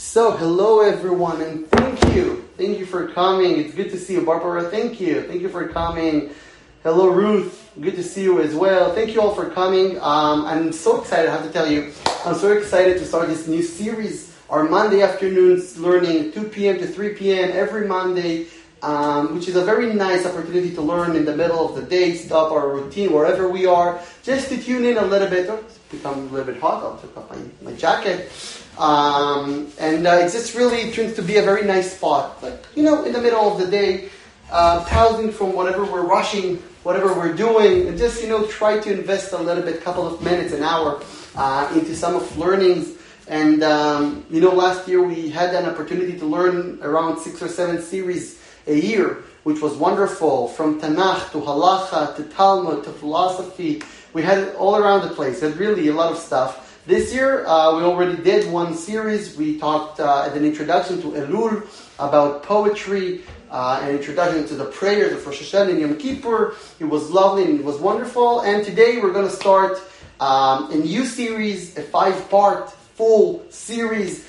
So, hello everyone, and thank you. Thank you for coming. It's good to see you. Barbara, thank you. Thank you for coming. Hello, Ruth. Good to see you as well. Thank you all for coming. I'm so excited, I have to tell you. I'm so excited to start this new series, our Monday afternoons learning, 2 p.m. to 3 p.m. every Monday, which is a very nice opportunity to learn in the middle of the day, stop our routine, wherever we are, just to tune in a little bit. Oh, it's become a little bit hot. I'll take off my jacket. It just really turns to be a very nice spot, like, in the middle of the day, pausing from whatever we're rushing, whatever we're doing, and just, try to invest a little bit, couple of minutes, an hour, into some of learnings. And, last year we had an opportunity to learn around 6 or 7 series a year, which was wonderful, from Tanakh to Halacha to Talmud to philosophy. We had it all around the place, had really a lot of stuff. This year, we already did one series. We talked at an introduction to Elul about poetry, an introduction to the prayers of Rosh Hashanah and Yom Kippur. It was lovely and it was wonderful. And today we're going to start a new series, a 5-part full series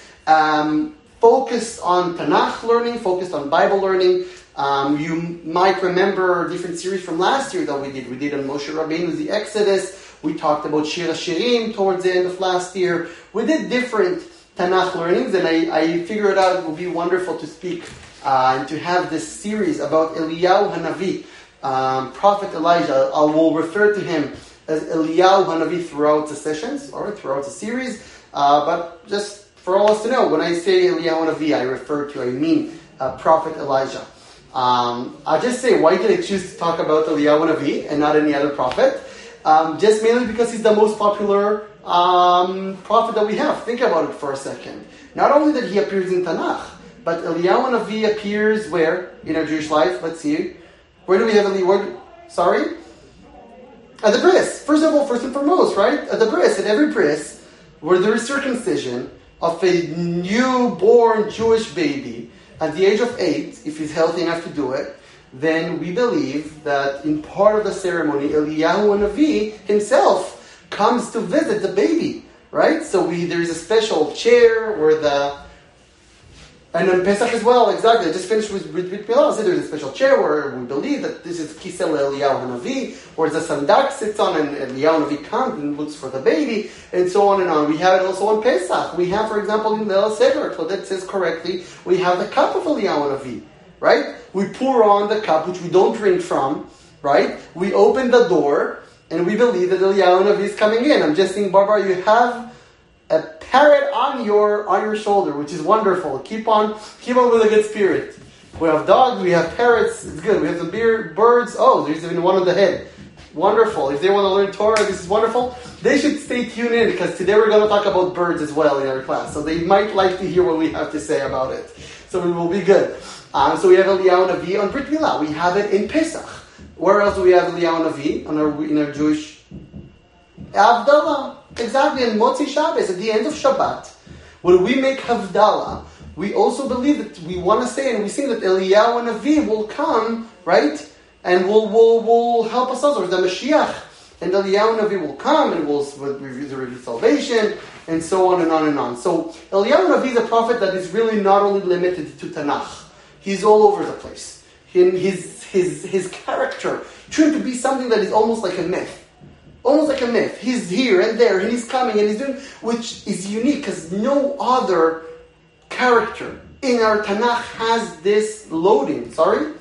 focused on Tanakh learning, focused on Bible learning. You might remember different series from last year that we did. We did on Moshe Rabbeinu, the Exodus. We talked about Shir HaShirim towards the end of last year. We did different Tanakh learnings, and I figured out it would be wonderful to speak and to have this series about Eliyahu Hanavi, Prophet Elijah. I will refer to him as Eliyahu Hanavi throughout the sessions, or throughout the series. But just for all of us to know, when I say Eliyahu Hanavi, I mean Prophet Elijah. I'll just say, why did I choose to talk about Eliyahu Hanavi and not any other prophet? Just mainly because he's the most popular prophet that we have. Think about it for a second. Not only that he appears in Tanakh, but Eliyahu Hanavi appears where? In our Jewish life, let's see. Where do we have Eliyahu? Sorry? At the bris. First of all, first and foremost, right? At the bris, at every bris, where there is circumcision of a newborn Jewish baby at the age of 8, if he's healthy enough to do it, then we believe that in part of the ceremony, Eliyahu Hanavi himself comes to visit the baby, right? So there is a special chair where and on Pesach as well, exactly. I just finished with Brit Milah. So there's a special chair where we believe that this is Kisel Eliyahu Hanavi, where the Sandak sits on and Eliyahu Hanavi comes and looks for the baby, and so on and on. We have it also on Pesach. We have, for example, in the Seder, Claudette says correctly, we have the cup of Eliyahu Hanavi, right? We pour on the cup, which we don't drink from, right? We open the door, and we believe that Eliyahu Hanavi is coming in. I'm just saying, Barbara, you have a parrot on your shoulder, which is wonderful. Keep on with a good spirit. We have dogs, we have parrots, it's good. We have some birds. Oh, there's even one on the head. Wonderful. If they want to learn Torah, this is wonderful. They should stay tuned in, because today we're going to talk about birds as well in our class. So they might like to hear what we have to say about it. So it will be good. So we have Eliyahu Hanavi on Brit Milah. We have it in Pesach. Where else do we have Eliyahu Hanavi in our Jewish Havdalah? Exactly, on Motzi Shabbos, at the end of Shabbat, when we make Havdalah, we also believe that we want to say, and we sing that Eliyahu Hanavi will come, right, and will help us also, the Mashiach, and Eliyahu Hanavi will come and will reveal salvation, and so on and on and on. So Eliyahu Hanavi is a prophet that is really not only limited to Tanakh. He's all over the place. His character turned to be something that is almost like a myth. Almost like a myth. He's here and there, and he's coming, and he's doing, which is unique, because no other character in our Tanakh has this loading. Sorry?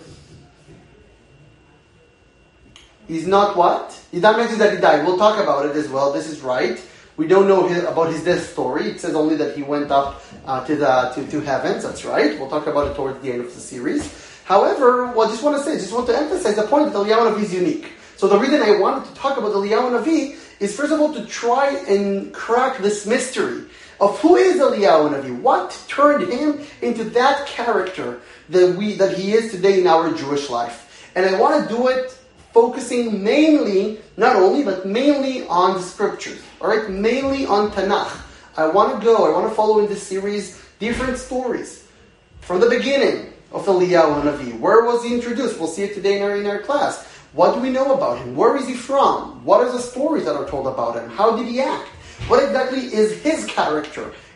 He's not what? That mentions that he died. We'll talk about it as well. This is right. We don't know about his death story. It says only that he went up to heavens. That's right. We'll talk about it towards the end of the series. However, I just want to emphasize the point that Eliyahu Hanavi is unique. So the reason I wanted to talk about Eliyahu Hanavi is, first of all, to try and crack this mystery of who is Eliyahu Hanavi. What turned him into that character that he is today in our Jewish life. And I want to do it focusing mainly, not only, but mainly on the scriptures. Alright, mainly on Tanakh. I want to follow in this series different stories from the beginning of Eliyahu Hanavi. Where was he introduced? We'll see it today in our class. What do we know about him? Where is he from? What are the stories that are told about him? How did he act? What exactly is his character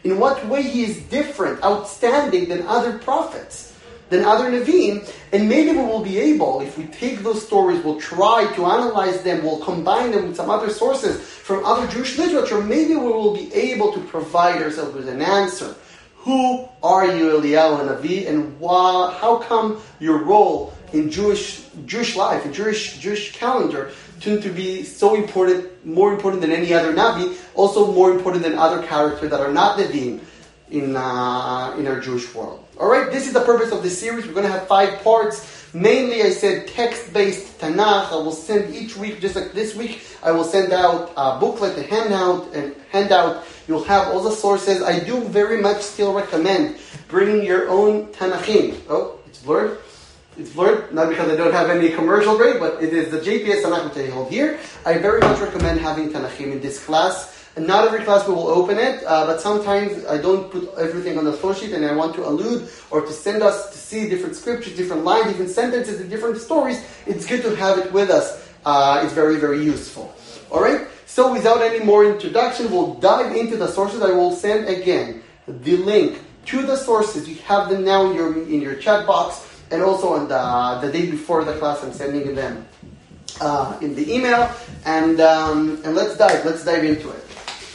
In what way he is different, outstanding than other prophets, than other Nevi'im. And maybe we will be able, if we take those stories, we'll try to analyze them, we'll combine them with some other sources from other Jewish literature, maybe we will be able to provide ourselves with an answer. Who are you, Eliyahu Hanavi, and how come your role in Jewish life, in Jewish calendar, tend to be so important, more important than any other Navi, also more important than other characters that are not Nevi'im in our Jewish world. Alright, this is the purpose of this series. We're going to have 5 parts. Mainly, I said text-based Tanakh. I will send each week, just like this week, I will send out a booklet, a handout. You'll have all the sources. I do very much still recommend bringing your own Tanakhim. Oh, it's blurred. It's blurred, not because I don't have any commercial break, but it is the JPS Tanakh which I hold here. I very much recommend having Tanakhim in this class. And not every class we will open it, but sometimes I don't put everything on the flow sheet and I want to allude or to send us to see different scriptures, different lines, different sentences, and different stories. It's good to have it with us. It's very, very useful. Alright? So without any more introduction, we'll dive into the sources. I will send again the link to the sources. You have them now in your chat box, and also on the day before the class I'm sending them in the email. And let's dive into it.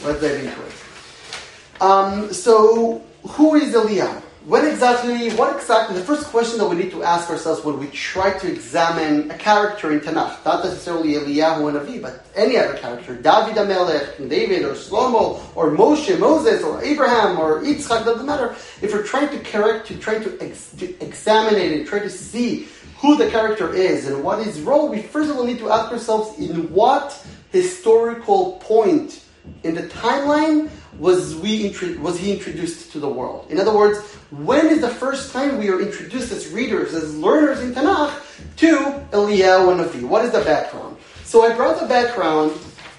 So, who is Eliyahu? What exactly, the first question that we need to ask ourselves when we try to examine a character in Tanakh, not necessarily Eliyahu and Navi, but any other character, David HaMelech, David, or Shlomo, or Moshe, Moses, or Abraham, or Yitzchak, doesn't matter. If we're trying to examine it and try to see who the character is and what his role, we first of all need to ask ourselves in what historical point in the timeline was he introduced to the world. In other words, when is the first time we are introduced as readers, as learners in Tanakh, to Eliyahu and Navi? What is the background? So I brought the background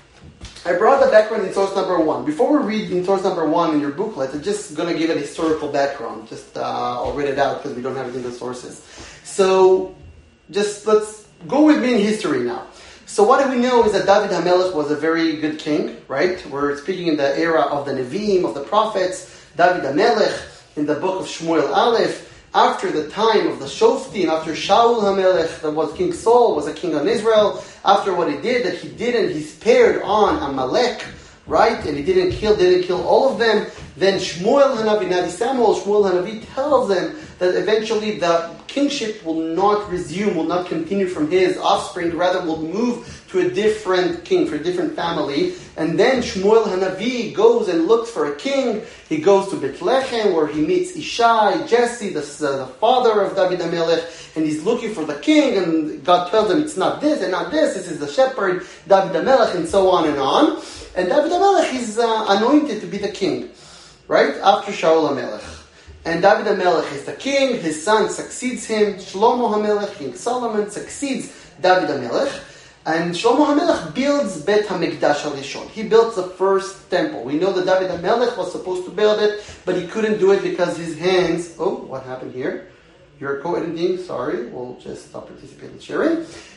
in source number 1. Before we read in source number 1 in your booklet, I'm just going to give a historical background. I'll read it out because we don't have it in the sources. So just let's go with me in history now. So what do we know is that David HaMelech was a very good king, right? We're speaking in the era of the Nevi'im, of the prophets. David HaMelech, in the book of Shmuel Aleph, after the time of the Shoftim, after Shaul HaMelech, that was King Saul, was a king on Israel, after what he did, he spared on Amalek, right? And he didn't kill all of them. Then Shmuel Hanavi, Shmuel Hanavi tells them that eventually the kingship will not resume, will not continue from his offspring, rather will move to a different king, for a different family. And then Shmuel Hanavi goes and looks for a king. He goes to Bethlehem, where he meets Ishai, Jesse, the father of David HaMelech, and he's looking for the king, and God tells him it's not this and not this is the shepherd, David HaMelech, and so on and on. And David HaMelech is anointed to be the king, right, after Shaul HaMelech. And David HaMelech is the king, his son succeeds him, Shlomo HaMelech, King Solomon, succeeds David HaMelech, and Shlomo HaMelech builds Bet HaMikdash HaRishon. He built the first temple. We know that David HaMelech was supposed to build it, but he couldn't do it because his hands... Oh, what happened here? You're co-editing, sorry, we'll just stop participating in sharing.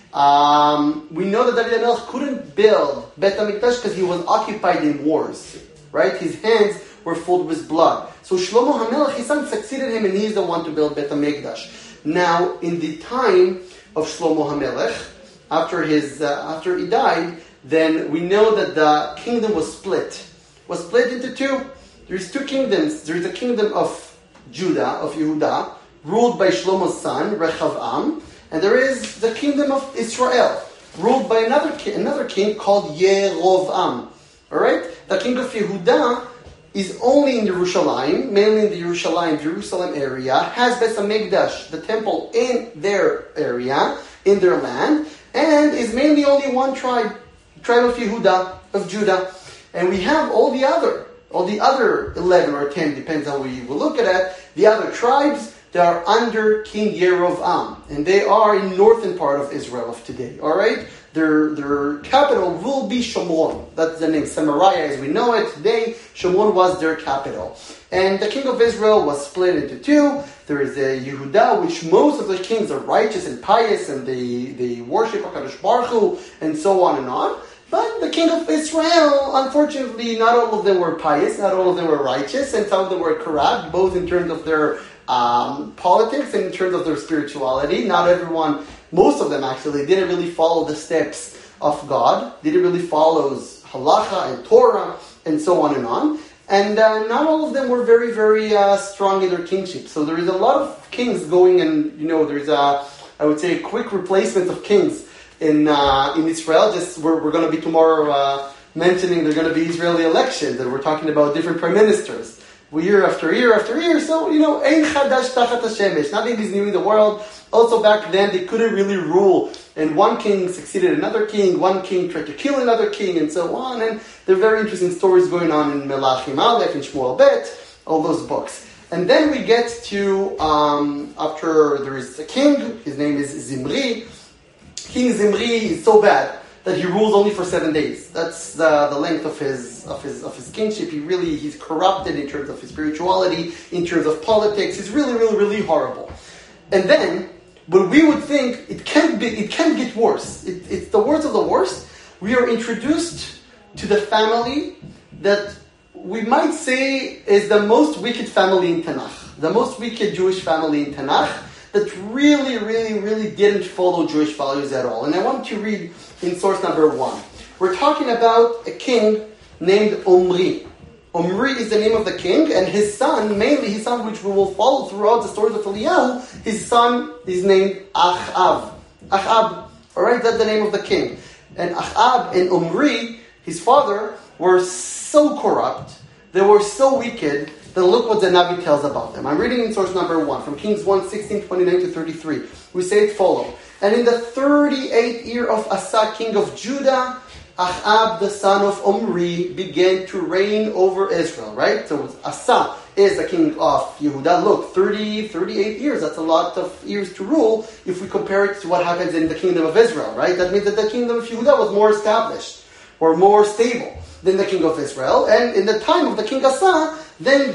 We know that David HaMelech couldn't build Bet HaMikdash because he was occupied in wars, right? His hands were filled with blood. So Shlomo HaMelech, his son, succeeded him, and he's the one to build Bet HaMikdash. Now, in the time of Shlomo HaMelech, after he died, then we know that the kingdom was split into two. There's two kingdoms. There's the kingdom of Judah, of Yehuda, ruled by Shlomo's son, Rechavam, and there is the kingdom of Israel, ruled by another king called Yerovam. All right? The king of Yehuda is only in Yerushalayim, mainly in the Jerusalem area, has Bet HaMikdash, the temple, in their area, in their land, and is mainly only one tribe of Yehuda, of Judah. And we have all the other 11 or 10, depends on how we will look at it, the other tribes that are under King Yerovam, and they are in northern part of Israel of today, all right? Their capital will be Shomron. That's the name. Samaria, as we know it today, Shomron was their capital. And the king of Israel was split into two. There is a Yehuda, which most of the kings are righteous and pious, and they worship HaKadosh Baruch Hu, and so on and on. But the king of Israel, unfortunately, not all of them were pious, not all of them were righteous, and some of them were corrupt, both in terms of their politics and in terms of their spirituality. Not everyone, most of them actually, didn't really follow the steps of God, didn't really follow halacha and Torah, and so on and on. And not all of them were very, very strong in their kingship. So there is a lot of kings going, and there's I would say, a quick replacement of kings in Israel. Just we're going to be tomorrow mentioning there are going to be Israeli elections, and we're talking about different prime ministers, year after year after year. So ein chadash tachat hashemesh. Nothing is new in the world. Also back then they couldn't really rule, and one king succeeded another king. One king tried to kill another king, and so on. And there are very interesting stories going on in Melachim Aleph and Shmuel Bet, all those books. And then we get to after there is a king. His name is Zimri. King Zimri is so bad that he rules only for 7 days. That's the length of his kingship. He's corrupted in terms of his spirituality, in terms of politics. He's really, really, really horrible. And then, but we would think it can't get worse. It's the worst of the worst. We are introduced to the family that we might say is the most wicked family in Tanakh, the most wicked Jewish family in Tanakh, that really, really, really didn't follow Jewish values at all. And I want to read in source number 1. We're talking about a king named Omri. Omri is the name of the king, and his son, mainly his son, which we will follow throughout the stories of Eliyahu, his son is named Achab. Achab, alright, that's the name of the king. And Achab and Omri, his father, were so corrupt, they were so wicked, then look what the Navi tells about them. I'm reading in source number 1, from Kings 1, 16, 29 to 33. We say it follow. And in the 38th year of Asa, king of Judah, Achab, the son of Omri, began to reign over Israel, right? So Asa is the king of Yehuda. Look, 38 years, that's a lot of years to rule if we compare it to what happens in the kingdom of Israel, right? That means that the kingdom of Yehuda was more established, or more stable than the king of Israel. And in the time of the king Asa, then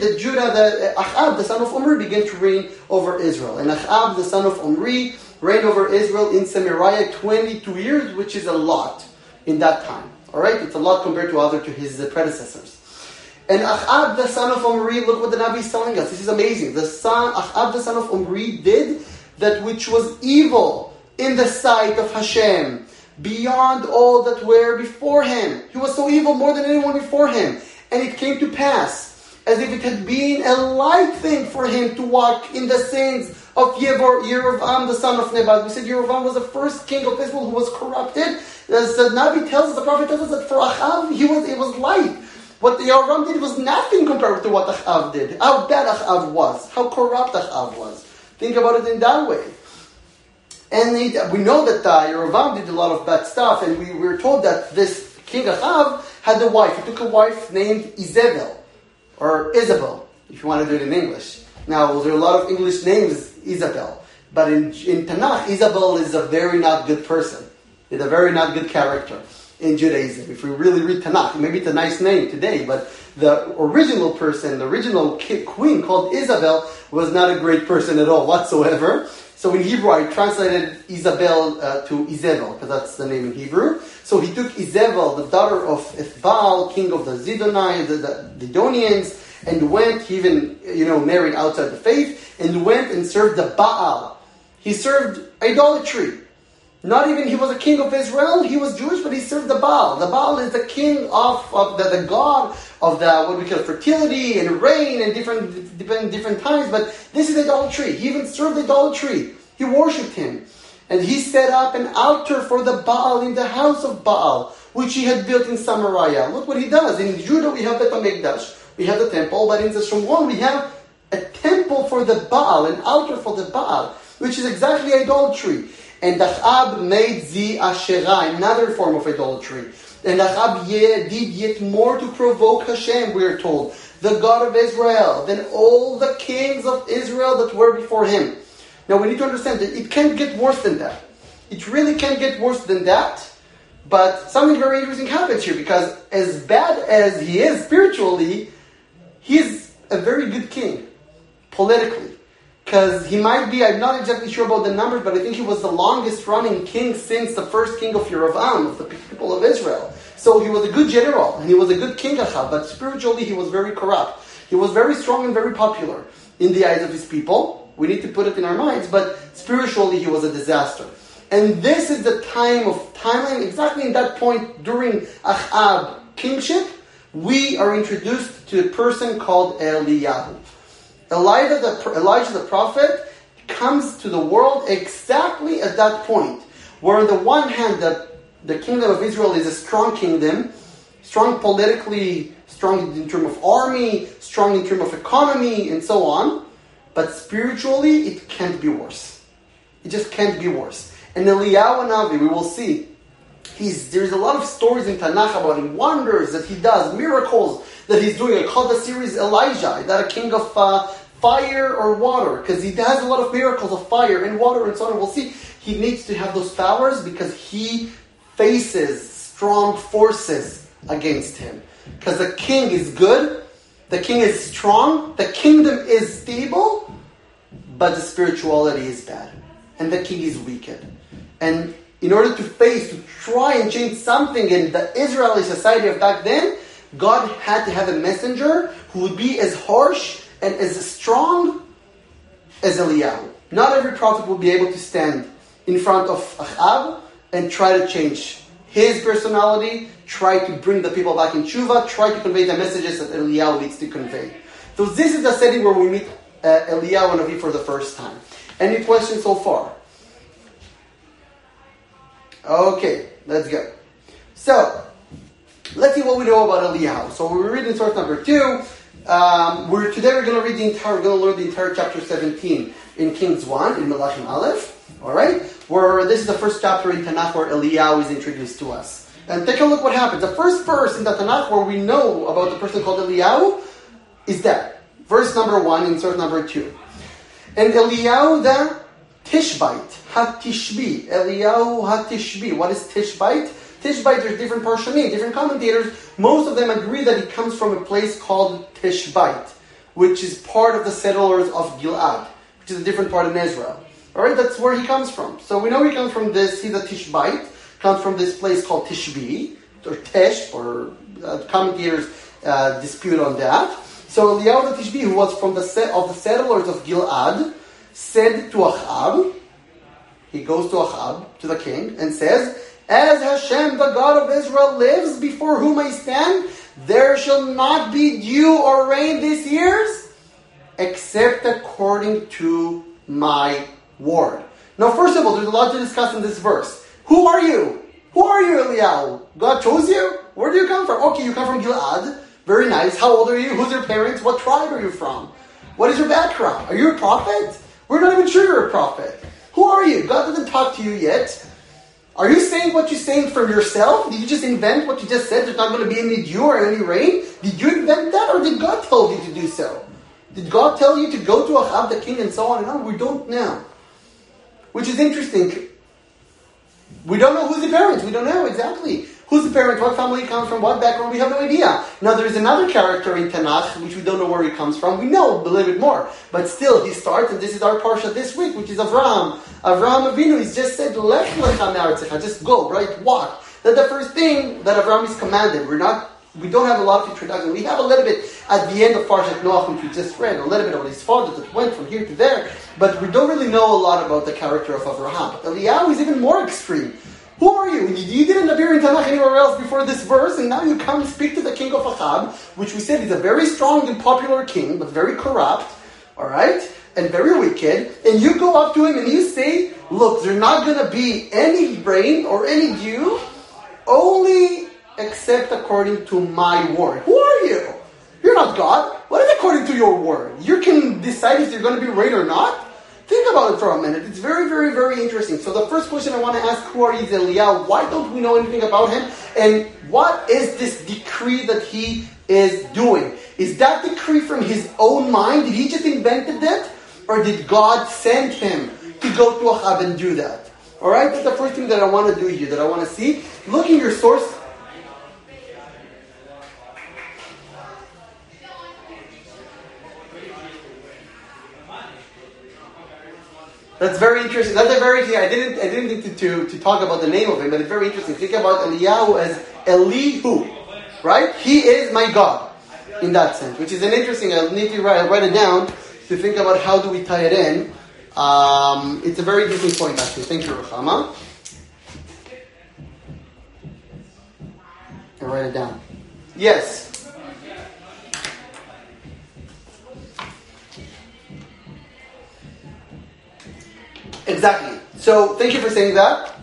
Achab, the son of Omri, began to reign over Israel. And Achab, the son of Omri, reigned over Israel in Samaria 22 years, which is a lot in that time. Alright? It's a lot compared to his predecessors. And Achab, the son of Omri, look what the Nabi is telling us. This is amazing. Achab, the son of Omri, did that which was evil in the sight of Hashem, beyond all that were before him. He was so evil more than anyone before him. And it came to pass, as if it had been a light thing for him to walk in the sins of Yerovam, the son of Nebat. We said Yerovam was the first king of Israel who was corrupted. As the Nabi tells us, the prophet tells us that for Achab, it was light. What Yerovam did was nothing compared to what Achab did. How bad Achab was. How corrupt Achab was. Think about it in that way. And we know that Yerovam did a lot of bad stuff, and we were told that this king Achab had a wife. He took a wife named Izebel, or Isabel, if you want to do it in English. Now, there are a lot of English names, Isabel, but in Tanakh, Isabel is a very not good person. It's a very not good character in Judaism. If we really read Tanakh, maybe it's a nice name today, but the original person, the original queen called Isabel, was not a great person at all whatsoever. So in Hebrew, I translated Isabel to Izebel, because that's the name in Hebrew. So he took Izebel, the daughter of Ethbaal, king of the Zidonites, the Didonians, and went, he even, married outside the faith, and went and served the Baal. He served idolatry. Not even, he was a king of Israel, he was Jewish, but he served the Baal. The Baal is the king of the god of the, what we call fertility and rain and different times, but this is idolatry. He even served idolatry. He worshipped him. And he set up an altar for the Baal in the house of Baal, which he had built in Samaria. Look what he does. In Judah we have the HaMikdash, we have the temple, but in the Shomron we have a temple for the Baal, an altar for the Baal, which is exactly idolatry. And Achab made Zi Asherah, another form of idolatry. And Achab did yet more to provoke Hashem, we are told, the God of Israel, than all the kings of Israel that were before him. Now we need to understand that it can't get worse than that. It really can't get worse than that. But something very interesting happens here, because as bad as he is spiritually, he's a very good king, politically. because he might be, I'm not exactly sure about the numbers, but I think he was the longest running king since the first king of Yerovam, of the people of Israel. So he was a good general, and he was a good king, Achab, but spiritually he was very corrupt. He was very strong and very popular in the eyes of his people. We need to put it in our minds, but spiritually he was a disaster. And this is the timeline, exactly in that point during Achab kingship, we are introduced to a person called Eliyahu. Elijah the prophet comes to the world exactly at that point, where on the one hand the kingdom of Israel is a strong kingdom, strong politically, strong in terms of army, strong in terms of economy, and so on, but spiritually it can't be worse. It just can't be worse. And Eliyahu Navi, we will see, there's a lot of stories in Tanakh about him, wonders that he does, miracles that he's doing. I call the series Elijah, that a king of fire or water, because he has a lot of miracles of fire and water and so on. And we'll see he needs to have those powers because he faces strong forces against him. Because the king is good, the king is strong, the kingdom is stable, but the spirituality is bad. And the king is wicked. And in order to try and change something in the Israeli society of back then, God had to have a messenger who would be as harsh and as strong as Eliyahu. Not every prophet will be able to stand in front of Achab and try to change his personality, try to bring the people back in tshuva, try to convey the messages that Eliyahu needs to convey. So this is the setting where we meet Eliyahu Navi for the first time. Any questions so far? Okay, let's go. So, let's see what we know about Eliyahu. So we're reading source number 2. Today we're going to learn the entire chapter 17 in Kings 1, in Melachim Aleph. Alright? Where this is the first chapter in Tanakh where Eliyahu is introduced to us. And take a look what happens. The first verse in the Tanakh where we know about the person called Eliyahu is that. Verse number 1 in source number 2. And Eliyahu the Tishbite, HaTishbi. Eliyahu HaTishbi. What is Tishbite? Tishbite, there's different parshanim, different commentators. Most of them agree that it comes from a place called Tishbite, which is part of the settlers of Gilad, which is a different part in Israel. Alright, that's where he comes from. So we know he comes from this, he's a Tishbite, comes from this place called Tishbi, or Tesh, or commentators dispute on that. So Eliyahu the Tishbi, who was from the settlers of Gilad, said to Achab, he goes to Achab, to the king, and says, as Hashem, the God of Israel, lives before whom I stand, there shall not be dew or rain this years, except according to my word. Now, first of all, there's a lot to discuss in this verse. Who are you? Who are you, Eliyahu? God chose you? Where do you come from? Okay, you come from Gilad. Very nice. How old are you? Who's your parents? What tribe are you from? What is your background? Are you a prophet? We're not even sure you're a prophet. Who are you? God doesn't talk to you yet. Are you saying what you're saying from yourself? Did you just invent what you just said? There's not going to be any dew or any rain? Did you invent that, or did God tell you to do so? Did God tell you to go to Achab the king and so on and on? We don't know. Which is interesting. We don't know who's the parents. We don't know exactly who's the parent, what family he comes from, what background. We have no idea. Now there's another character in Tanakh, which we don't know where he comes from. We know a little bit more. But still, he starts, and this is our parsha this week, which is Avraham. Avraham Avinu, he's just said, Lech lecha me'aretzecha, just go, right, walk. That's the first thing that Avraham is commanded. We don't have a lot of introduction. We have a little bit at the end of Parshat Noach, which we just read, a little bit about his father that went from here to there, but we don't really know a lot about the character of Avraham. But Eliyahu is even more extreme. Who are you? You didn't appear in Tanakh anywhere else before this verse, and now you come speak to the king of Achab, which we said is a very strong and popular king, but very corrupt, alright, and very wicked, and you go up to him and you say, look, there's not going to be any rain or any dew, only except according to my word. Who are you? You're not God. What is according to your word? You can decide if there's going to be rain or not? Think about it for a minute. It's very, very, very interesting. So the first question I want to ask, who are you, Eliyahu? Why don't we know anything about him? And what is this decree that he is doing? Is that decree from his own mind? Did he just invented that? Or did God send him to go to Achab and do that? Alright, that's the first thing that I want to do here, that I want to see. Look in your source. That's very interesting. That's a very I didn't think to talk about the name of him, but it's very interesting. Think about Eliyahu as Elihu, right? He is my God in that sense, which is an interesting. I'll need to write it down to think about how do we tie it in. It's a very interesting point, actually. Thank you, Ruchama. I'll write it down. Yes. Exactly. So, thank you for saying that.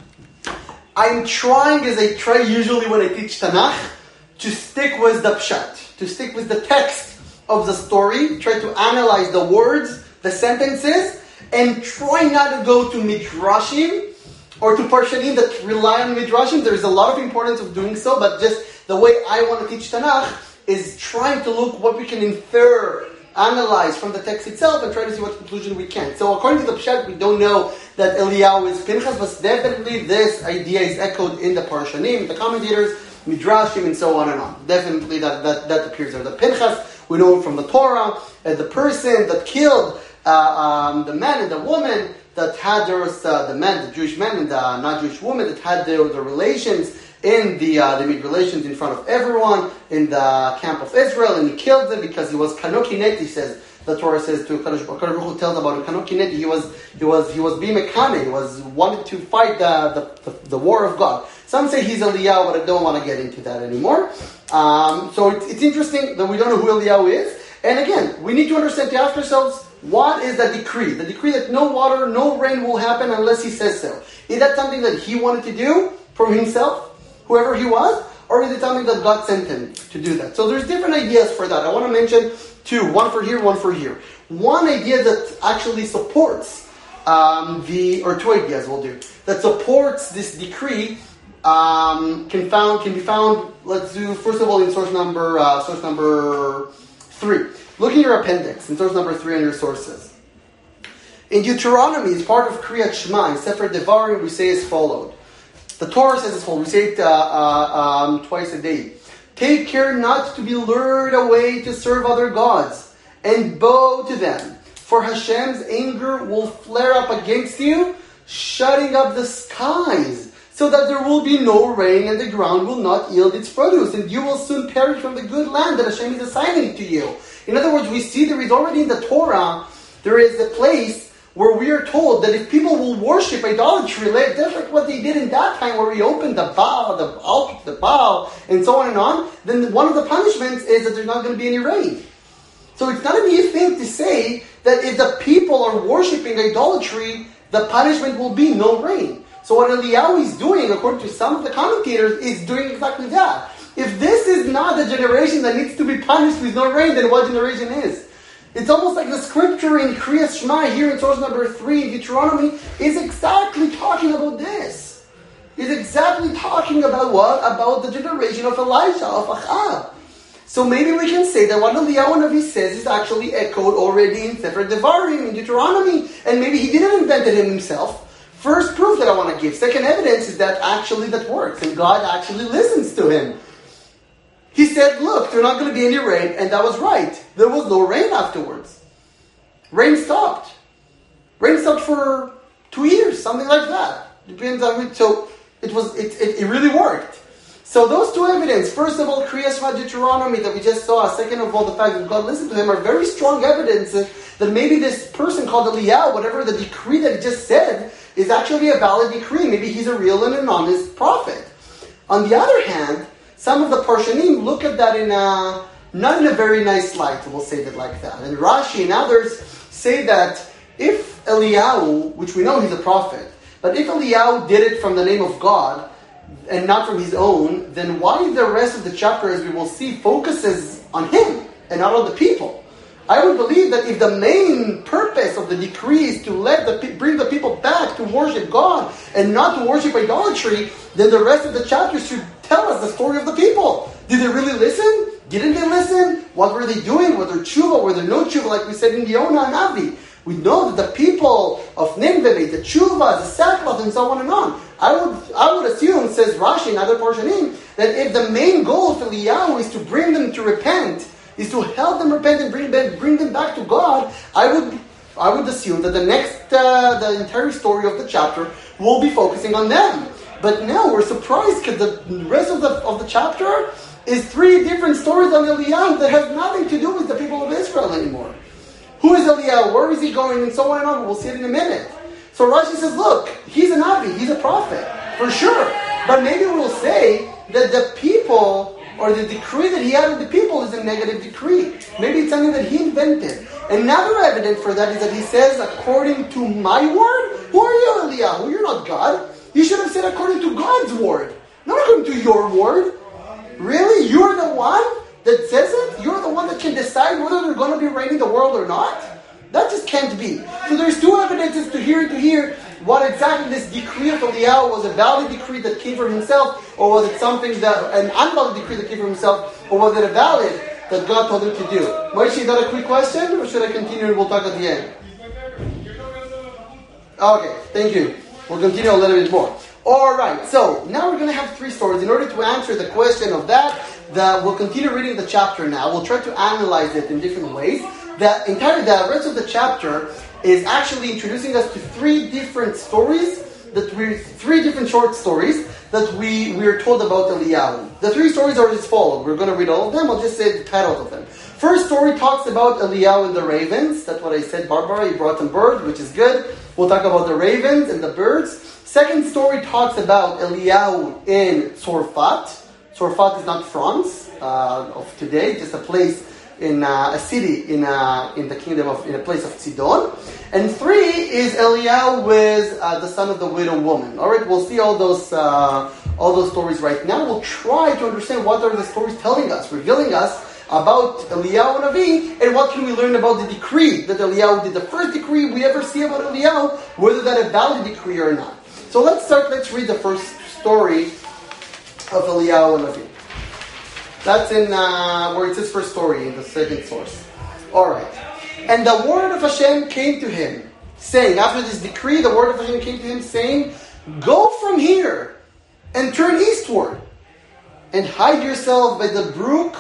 I'm trying, as I try usually when I teach Tanakh, to stick with the pshat, to stick with the text of the story, try to analyze the words, the sentences, and try not to go to midrashim or to parshanim that rely on midrashim. There is a lot of importance of doing so, but just the way I want to teach Tanakh is trying to look what we can infer, analyze from the text itself, and try to see what conclusion we can. So according to the pshat, we don't know that Eliyahu is Pinchas, but definitely this idea is echoed in the parshanim, the commentators, midrashim, and so on and on. Definitely that appears there. The Pinchas, we know from the Torah, as the person that killed the man and the woman that had the Jewish man and the not Jewish woman that had the relations in they made relations in front of everyone in the camp of Israel, and he killed them because he was kanokinet. He says, the Torah says to Kadosh Baruch Hu tells about kanokinet. He was bimekane. He was wanted to fight the war of God. Some say he's Eliyahu, but I don't want to get into that anymore. So it's interesting that we don't know who Eliyahu is. And again, we need to understand, to ask ourselves, what is the decree? The decree that no water, no rain will happen unless he says so. Is that something that he wanted to do from himself, whoever he was? Or is it something that God sent him to do that? So there's different ideas for that. I want to mention two, one for here, one for here. One idea that actually supports or two ideas we'll do, that supports this decree can be found, let's do, first of all, in source number 3. Look in your appendix, in source number 3 on your sources. In Deuteronomy, as part of Kriyat Shema, in Sefer Devarim, we say as followed. The Torah says as follows. We say it twice a day. Take care not to be lured away to serve other gods and bow to them, for Hashem's anger will flare up against you, shutting up the skies, so that there will be no rain and the ground will not yield its produce, and you will soon perish from the good land that Hashem is assigning to you. In other words, we see there is already in the Torah, there is a place where we are told that if people will worship idolatry, just like what they did in that time where we opened the Baal, and so on, then one of the punishments is that there's not going to be any rain. So it's not a new thing to say that if the people are worshiping idolatry, the punishment will be no rain. So what Eliyahu is doing, according to some of the commentators, is doing exactly that. If this is not the generation that needs to be punished with no rain, then what generation is? It's almost like the scripture in Kriyat Shema, here in source number 3 in Deuteronomy, is exactly talking about this. Is exactly talking about what? About the generation of Elijah, of Achab. So maybe we can say that what Eliyahu Navi says is actually echoed already in Sefer Devarim, in Deuteronomy, and maybe he didn't invent it himself. First proof that I want to give. Second evidence is that actually that works, and God actually listens to him. He said, look, there's not going to be any rain, and that was right. There was no rain afterwards. Rain stopped. Rain stopped for 2 years, something like that. Depends on which. So it really worked. So those two evidence, first of all, Kriyat Shema Deuteronomy that we just saw, second of all, the fact that God listened to him, are very strong evidence that maybe this person called Eliyahu, whatever the decree that he just said, is actually a valid decree. Maybe he's a real and an honest prophet. On the other hand, some of the Parshanim look at that not in a very nice light, we'll say that like that. And Rashi and others say that if Eliyahu, which we know he's a prophet, but if Eliyahu did it from the name of God and not from his own, then why the rest of the chapter, as we will see, focuses on him and not on the people? I would believe that if the main purpose of the decree is to bring the people back to worship God and not to worship idolatry, then the rest of the chapter should tell us the story of the people. Did they really listen? Didn't they listen? What were they doing? Were there tshuva? Were there no tshuva? Like we said in Yonah and Avi. We know that the people of Nineveh made the tshuva, the sackcloth, and so on and on. I would assume, says Rashi and other Parshanim, that if the main goal of Eliyahu is to bring them to repent, is to help them repent and bring them back to God, I I would assume that the entire story of the chapter will be focusing on them. But no, we're surprised because the rest of the chapter is 3 different stories on Eliyahu that have nothing to do with the people of Israel anymore. Who is Eliyahu? Where is he going? And so on and on. We'll see it in a minute. So Rashi says, look, he's a Navi, he's a prophet, for sure. But maybe we'll say that the people, or the decree that he had with the people is a negative decree. Maybe it's something that he invented. Another evidence for that is that he says, according to my word, who are you, Eliyahu? You're not God. You should have said according to God's word, not according to your word. Really? You're the one that says it? You're the one that can decide whether they're going to be reigning the world or not? That just can't be. So there's 2 evidences to hear what exactly this decree of Eliyahu was, a valid decree that came from himself, or was it something that, an invalid decree that came from himself, or was it a valid that God told him to do? Moshe, is that a quick question, or should I continue and we'll talk at the end? Okay, thank you. We'll continue a little bit more. Alright, so now we're going to have 3 stories. In order to answer the question of that, we'll continue reading the chapter now. We'll try to analyze it in different ways. The rest of the chapter is actually introducing us to 3 different stories, 3 different short stories that we are told about Eliyahu. The 3 stories are as follows. We're going to read all of them. I'll just say the titles of them. First story talks about Eliyahu and the ravens. That's what I said, Barbara. You brought some birds, which is good. We'll talk about the ravens and the birds. Second story talks about Eliyahu in Tzorfat. Tzorfat is not France of today, just a place in a city in the kingdom in a place of Sidon. And 3 is Eliyahu with the son of the widow woman. All right, we'll see all those stories right now. We'll try to understand what are the stories telling us, revealing us about Eliyahu Navi, and what can we learn about the decree that Eliyahu did. The first decree we ever see about Eliyahu, whether that a valid decree or not. So let's read the first story of Eliyahu Navi. That's in where it says first story in the second source. Alright. And the word of Hashem came to him, saying, after this decree, the word of Hashem came to him, saying, go from here and turn eastward and hide yourself by the brook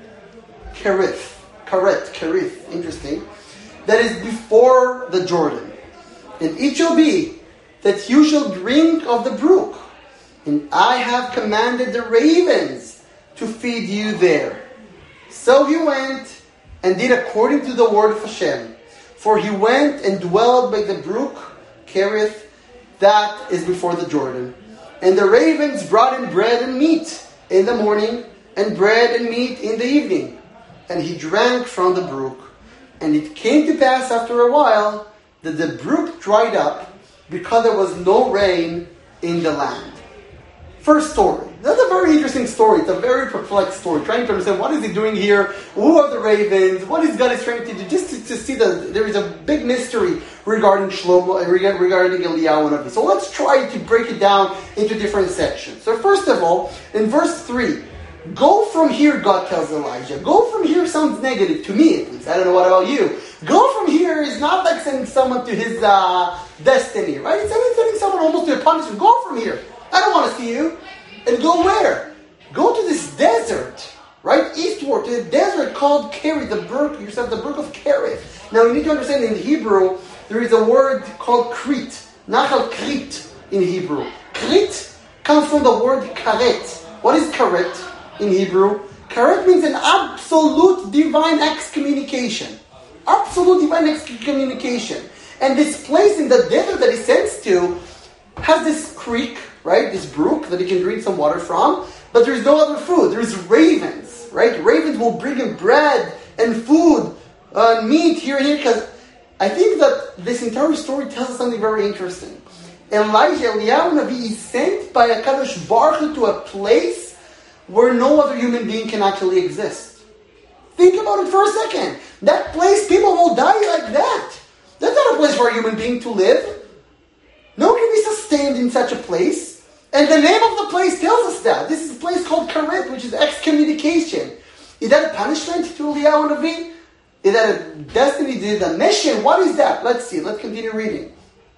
Kerith, interesting, that is before the Jordan. And it shall be that you shall drink of the brook, and I have commanded the ravens to feed you there. So he went and did according to the word of Hashem. For he went and dwelled by the brook Kerith, that is before the Jordan. And the ravens brought him bread and meat in the morning, and bread and meat in the evening. And he drank from the brook. And it came to pass after a while that the brook dried up, because there was no rain in the land. First story. That's a very interesting story. It's a very perplexed story. Trying to understand what is he doing here? Who are the ravens? What is God trying to do? Just to see that there is a big mystery regarding Shlomo, regarding Eliyahu Navi. So let's try to break it down into different sections. So first of all, in verse 3, go from here, God tells Elijah. Go from here sounds negative to me, at least. I don't know what about you. Go from here is not like sending someone to his destiny, right? It's sending someone almost to a punishment. Go from here. I don't want to see you. And go where? Go to this desert, right? Eastward, to the desert called Kerith, the brook of Kerith. Now you need to understand in Hebrew, there is a word called Crete. Nachal Crete in Hebrew. Crete comes from the word karet. What is karet in Hebrew? Karet means an absolute divine excommunication. Absolute divine excommunication. And this place in the desert that he sends to has this creek, right? This brook that he can drink some water from. But there's no other food. There's ravens, right? Ravens will bring him bread and food, meat here and here. Because I think that this entire story tells us something very interesting. Eliyahu Navi is sent by HaKadosh Baruch Hu to a place where no other human being can actually exist. Think about it for a second. That place, people will die like that. That's not a place for a human being to live. No one can be sustained in such a place. And the name of the place tells us that. This is a place called Kerith, which is excommunication. Is that a punishment to Eliyahu Navi? Is that a destiny? Is it a mission? What is that? Let's see. Let's continue reading.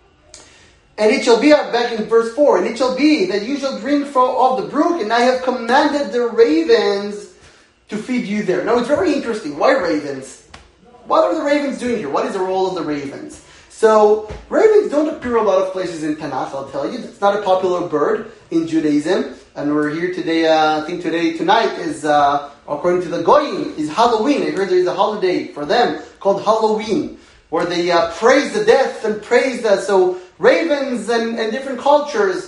And it shall be, back in verse 4, and it shall be that you shall drink of the brook, and I have commanded the ravens to feed you there. Now it's very interesting. Why ravens? what are the ravens doing here? What is the role of the ravens? So, ravens don't appear a lot of places in Tanakh, I'll tell you. It's not a popular bird in Judaism. And we're here today, tonight is, according to the Goyim, is Halloween. I heard there is a holiday for them called Halloween, where they praise the death and praise the... So, ravens and different cultures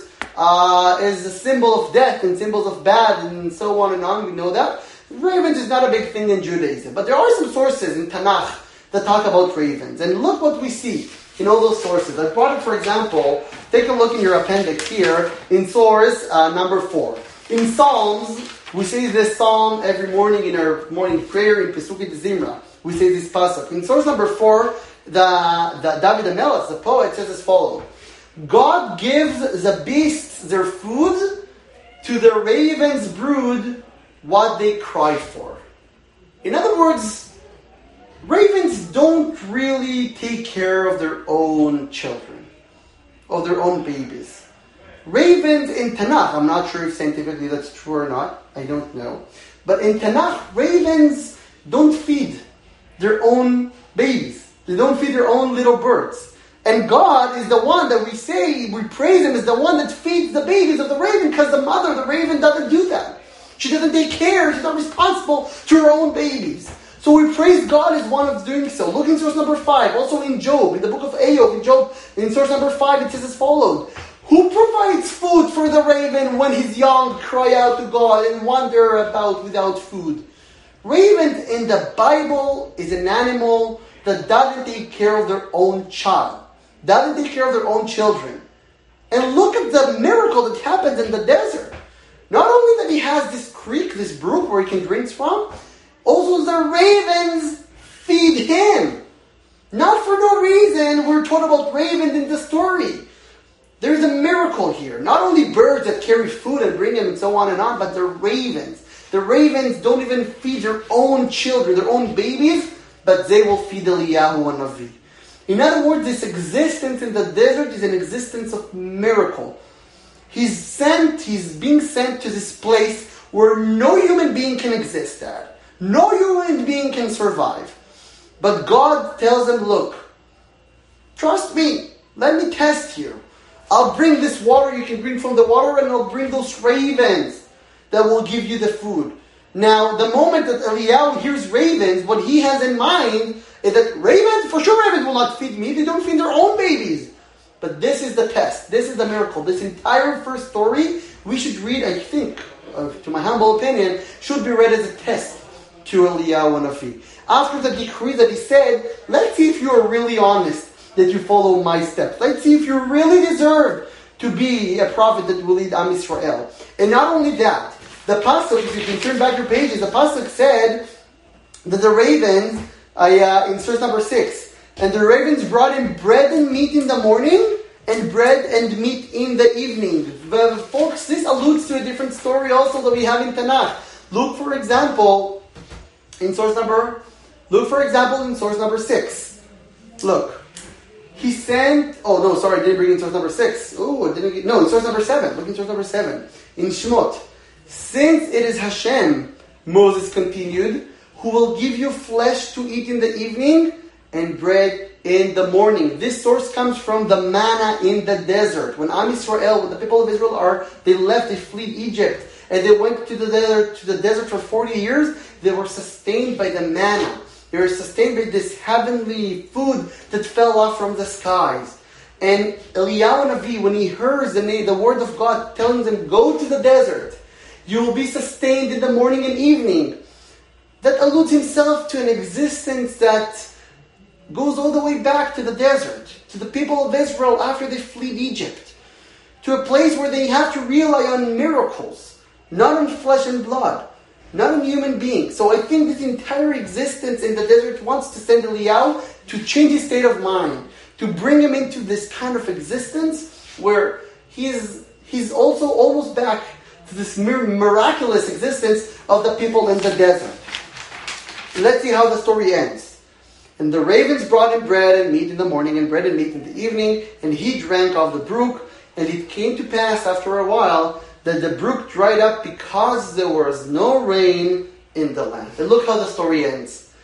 is a symbol of death and symbols of bad and so on and on. We know that. Ravens is not a big thing in Judaism. But there are some sources in Tanakh that talk about ravens. And look what we see in all those sources. I brought it, for example, take a look in your appendix here, in source number 4. In Psalms, we say this psalm every morning in our morning prayer in Pesukei Zimra. We say this pasuk. In source number 4, the David HaMelech, the poet, says as follows. God gives the beasts their food, to the ravens' brood what they cry for. In other words, ravens don't really take care of their own children, of their own babies. Ravens in Tanakh, I'm not sure if scientifically that's true or not, I don't know. But in Tanakh, ravens don't feed their own babies. They don't feed their own little birds. And God is the one that we praise Him as the one that feeds the babies of the raven, because the mother, the raven, doesn't do that. She doesn't take care, she's not responsible to her own babies. So we praise God as one of doing so. Look in source number 5, also in Job, in the book of Job, in source number 5, it says as follows. Who provides food for the raven when his young cry out to God and wander about without food? Raven in the Bible is an animal that doesn't take care of their own child, doesn't take care of their own children. And look at the miracle that happens in the desert. Not only that he has this creek, this brook where he can drink from, also the ravens feed him. Not for no reason we're told about ravens in the story. There's a miracle here. Not only birds that carry food and bring him and so on and on, but the ravens. The ravens don't even feed their own children, their own babies, but they will feed Eliyahu and Navi. In other words, this existence in the desert is an existence of miracle. He's being sent to this place where no human being can exist at. No human being can survive. But God tells him, look, trust me, let me test you. I'll bring this water, you can drink from the water, and I'll bring those ravens that will give you the food. Now, the moment that Eliyahu hears ravens, what he has in mind is that ravens will not feed me, they don't feed their own babies. But this is the test, this is the miracle. This entire first story, we should read, I think, to my humble opinion, should be read as a test to Eliyahu and Navi. After the decree that he said, let's see if you're really honest that you follow my steps. Let's see if you really deserve to be a prophet that will lead Am Yisrael. And not only that, the pasuk, if you can turn back your pages, the pasuk said that the ravens, in verse number 6, and the ravens brought him bread and meat in the morning, and bread and meat in the evening. Folks, this alludes to a different story also that we have in Tanakh. Look, for example, in source number 6. Look. He sent... Oh, no, sorry, I didn't bring in source number 6. In source number 7. Look in source number 7. In Shemot. Since it is Hashem, Moses continued, who will give you flesh to eat in the evening and bread in the morning. This source comes from the manna in the desert. When Am Yisrael, when the people of Israel they fled Egypt, and they went to the desert for 40 years, they were sustained by the manna. They were sustained by this heavenly food that fell off from the skies. And Eliyahu Navi, when he hears the word of God telling them, go to the desert, you will be sustained in the morning and evening. That alludes himself to an existence that goes all the way back to the desert, to the people of Israel after they fled Egypt, to a place where they have to rely on miracles, not on flesh and blood, not on human beings. So I think this entire existence in the desert wants to send Eliyahu to change his state of mind, to bring him into this kind of existence where he's also almost back to this miraculous existence of the people in the desert. Let's see how the story ends. And the ravens brought him bread and meat in the morning, and bread and meat in the evening, and he drank of the brook. And it came to pass after a while that the brook dried up because there was no rain in the land. And look how the story ends.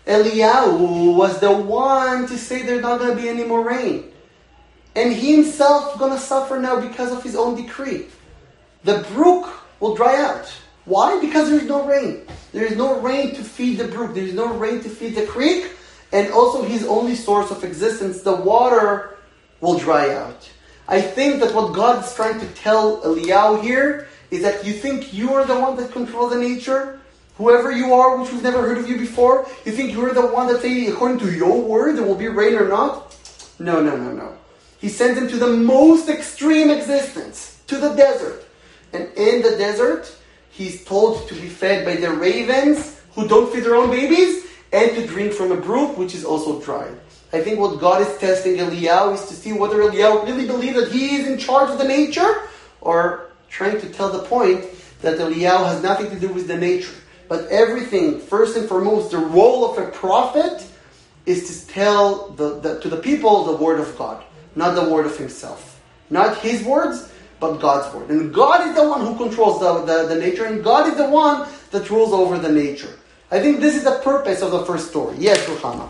Eliyahu was the one to say there's not going to be any more rain. And he himself going to suffer now because of his own decree. The brook will dry out. Why? Because there is no rain. There is no rain to feed the brook. There is no rain to feed the creek. And also his only source of existence, the water, will dry out. I think that what God is trying to tell Eliyahu here is that you think you are the one that controls the nature? Whoever you are, which we've never heard of you before, you think you're the one that say, according to your word, there will be rain or not? No. He sends him to the most extreme existence, to the desert. And in the desert, he's told to be fed by the ravens, who don't feed their own babies, and to drink from a brook, which is also dry. I think what God is testing Eliyahu is to see whether Eliyahu really believes that he is in charge of the nature, or trying to tell the point that Eliyahu has nothing to do with the nature. But everything, first and foremost, the role of a prophet is to tell to the people the word of God, not the word of himself. Not his words, but God's word. And God is the one who controls the nature, and God is the one that rules over the nature. I think this is the purpose of the first story. Yes, Ruchama.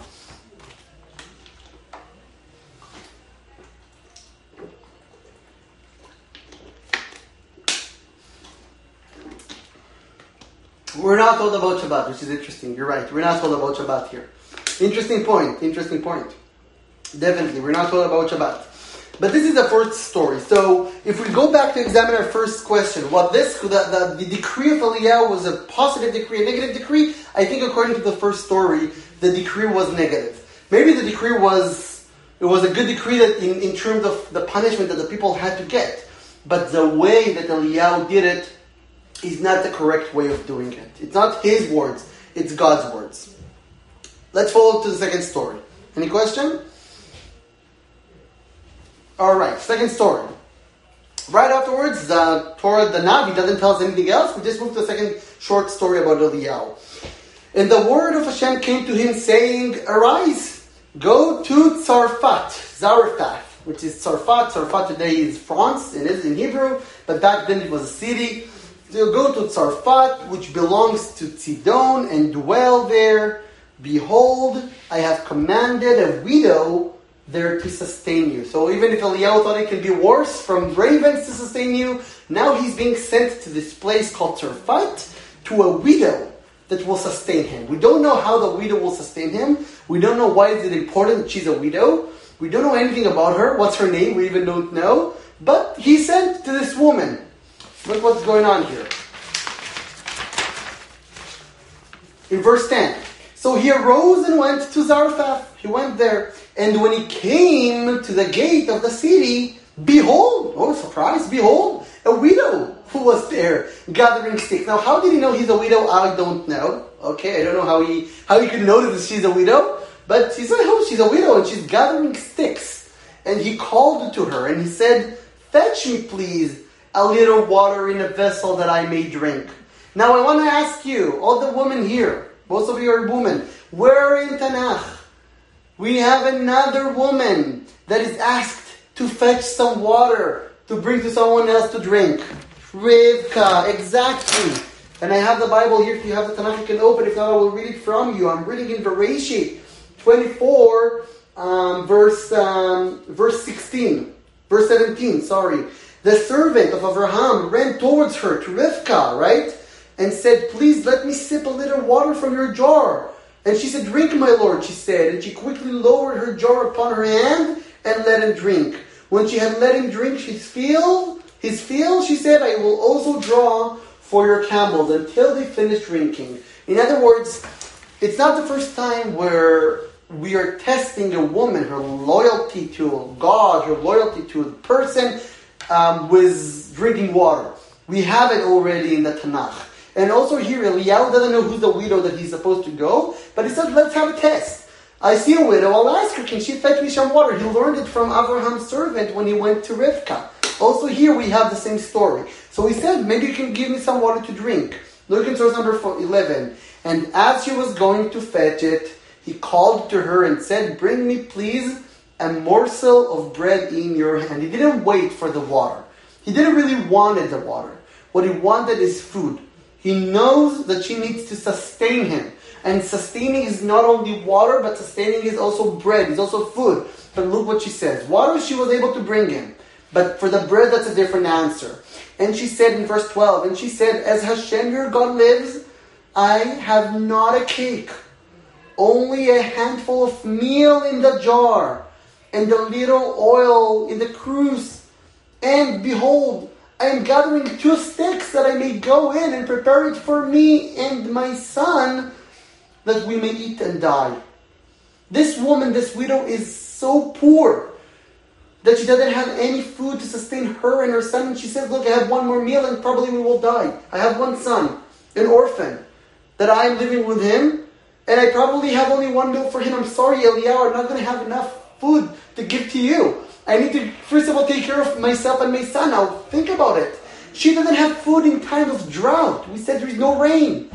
We're not told about Shabbat, which is interesting. You're right. We're not told about Shabbat here. Interesting point. Definitely, we're not told about Shabbat. But this is the first story. So, if we go back to examine our first question, what the decree of Eliyahu was a positive decree, a negative decree, I think according to the first story, the decree was negative. Maybe the decree was a good decree that in terms of the punishment that the people had to get. But the way that Eliyahu did it is not the correct way of doing it. It's not his words, it's God's words. Let's follow to the second story. Any question? Alright, second story. Right afterwards, the Navi doesn't tell us anything else. We just move to the second short story about Eliyahu. And the word of Hashem came to him saying, "Arise, go to Zarephath, which is Tzarfat. Tzarfat today is France, it is in Hebrew, but back then it was a city. So go to Tzarfat, which belongs to Sidon, and dwell there. Behold, I have commanded a widow there to sustain you." So even if Eliyahu thought it could be worse, from ravens to sustain you, now he's being sent to this place called Tzarfat, to a widow that will sustain him. We don't know how the widow will sustain him. We don't know why is it important that she's a widow. We don't know anything about her. What's her name? We even don't know. But he's sent to this woman. Look what's going on here. In verse 10. So he arose and went to Zarephath. He went there. And when he came to the gate of the city, behold, oh surprise, behold, a widow who was there gathering sticks. Now how did he know he's a widow? I don't know. Okay, I don't know how he could know that she's a widow. But he said, oh, she's a widow and she's gathering sticks. And he called to her and he said, "Fetch me please a little water in a vessel that I may drink." Now I want to ask you, all the women here, most of you are women, where in Tanakh we have another woman that is asked to fetch some water to bring to someone else to drink? Rivka, exactly. And I have the Bible here. If you have the Tanakh, you can open. If not, I will read it from you. I'm reading in Bereshit 24, verse 16. Verse 17, sorry. The servant of Abraham ran towards her, to Rivka, right? And said, "Please let me sip a little water from your jar." And she said, "Drink, my lord," she said. And she quickly lowered her jar upon her hand and let him drink. When she had let him drink his fill, she said, "I will also draw for your camels," until they finish drinking. In other words, it's not the first time where we are testing a woman, her loyalty to God, her loyalty to a person, with drinking water. We have it already in the Tanakh. And also here, Eliyahu doesn't know who's the widow that he's supposed to go, but he said, let's have a test. I see a widow, I'll ask her, can she fetch me some water? He learned it from Abraham's servant when he went to Rivka. Also here we have the same story. So he said, maybe you can give me some water to drink. Look in source number 11. And as she was going to fetch it, he called to her and said, "Bring me please a morsel of bread in your hand." He didn't wait for the water. He didn't really wanted the water. What he wanted is food. He knows that she needs to sustain him. And sustaining is not only water, but sustaining is also bread, it's also food. But look what she says. Water she was able to bring him. But for the bread, that's a different answer. And she said in verse 12, and she said, as Hashem your God lives, I have not a cake, only a handful of meal in the jar, and a little oil in the cruse. And behold, I am gathering 2 sticks that I may go in and prepare it for me and my son, that we may eat and die. This woman, this widow, is so poor that she doesn't have any food to sustain her and her son. And she says, look, I have one more meal and probably we will die. I have one son, an orphan, that I am living with him. And I probably have only one meal for him. I'm sorry, Eliyahu, I'm not going to have enough food to give to you. I need to, first of all, take care of myself and my son. Now, think about it. She doesn't have food in time of drought. We said there is no rain.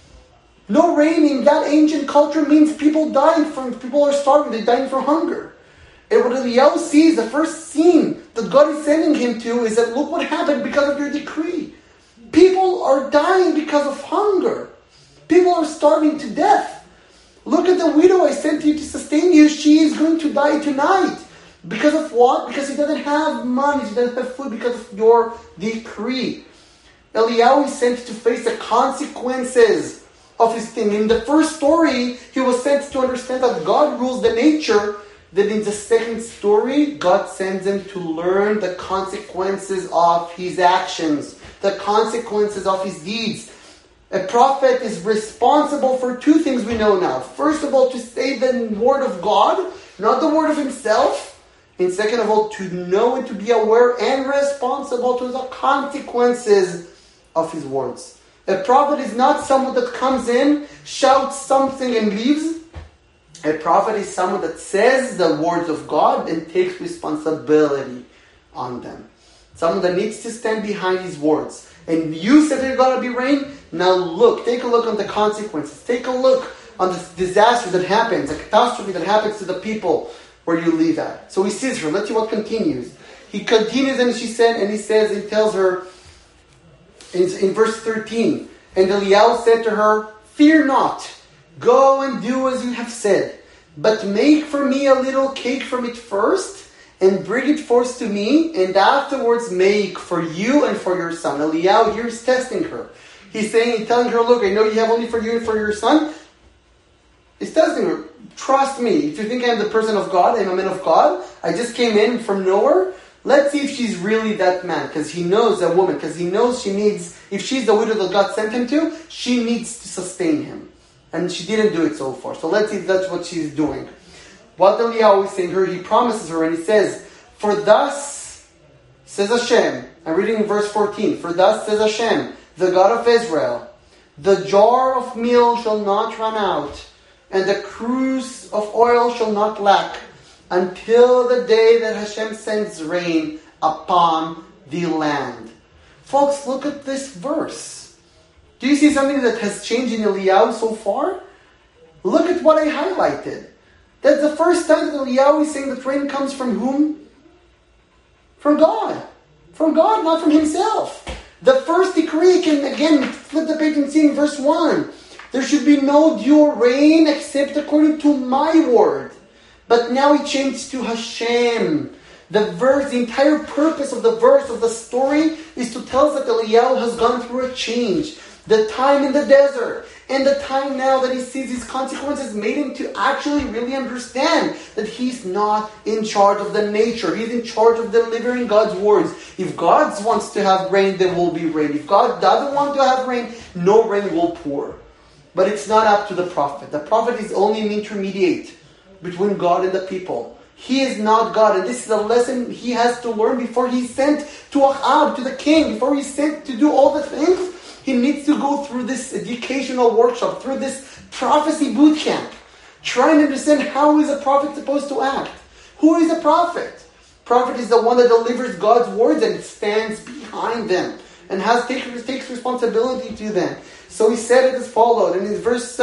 No rain in that ancient culture means people are starving, they're dying from hunger. And what Eliyahu sees, the first scene that God is sending him to is that look what happened because of your decree. People are dying because of hunger. People are starving to death. Look at the widow I sent you to sustain you. She is going to die tonight. Because of what? Because she doesn't have money, she doesn't have food because of your decree. Eliyahu is sent to face the consequences of his thing. In the first story, he was sent to understand that God rules the nature. Then in the second story, God sends him to learn the consequences of his actions, the consequences of his deeds. A prophet is responsible for 2 things we know now. First of all, to say the word of God, not the word of himself. And second of all, to know and to be aware and responsible to the consequences of his words. A prophet is not someone that comes in, shouts something and leaves. A prophet is someone that says the words of God and takes responsibility on them. Someone that needs to stand behind his words. And you said there's going to be rain. Now look, take a look on the consequences. Take a look on the disaster that happens, the catastrophe that happens to the people where you live at. So he sees her. Let's see what continues. He continues and he tells her in verse 13, and Eliyahu said to her, fear not, go and do as you have said, but make for me a little cake from it first, and bring it forth to me, and afterwards make for you and for your son. Eliyahu here is testing her. He's telling her, look, I know you have only for you and for your son. He's testing her. Trust me. If you think I'm the person of God, I'm a man of God, I just came in from nowhere. Let's see if she's really that man. Because he knows that woman. Because he knows she needs, if she's the widow that God sent him to, she needs to sustain him. And she didn't do it so far. So let's see if that's what she's doing. What Eliyahu is saying her, he promises her and he says, for thus says Hashem, I'm reading in verse 14, for thus says Hashem, the God of Israel, the jar of meal shall not run out, and the cruse of oil shall not lack, until the day that Hashem sends rain upon the land. Folks, look at this verse. Do you see something that has changed in Eliyahu so far? Look at what I highlighted. That's the first time that Eliyahu is saying that rain comes from whom? From God. From God, not from himself. The first decree can, again, flip the page and see in verse 1. There should be no dew or rain except according to my word. But now he changed to Hashem. The entire purpose of the verse, of the story, is to tell us that Eliyahu has gone through a change. The time in the desert and the time now that he sees his consequences made him to actually really understand that he's not in charge of the nature. He's in charge of delivering God's words. If God wants to have rain, there will be rain. If God doesn't want to have rain, no rain will pour. But it's not up to the prophet. The prophet is only an intermediate between God and the people. He is not God, and this is a lesson he has to learn before he's sent to Ahab, to the king, before he's sent to do all the things. He needs to go through this educational workshop, through this prophecy boot camp, trying to understand how is a prophet supposed to act. Who is a prophet? Prophet is the one that delivers God's words and stands behind them and takes responsibility to them. So he said it as followed, and in verse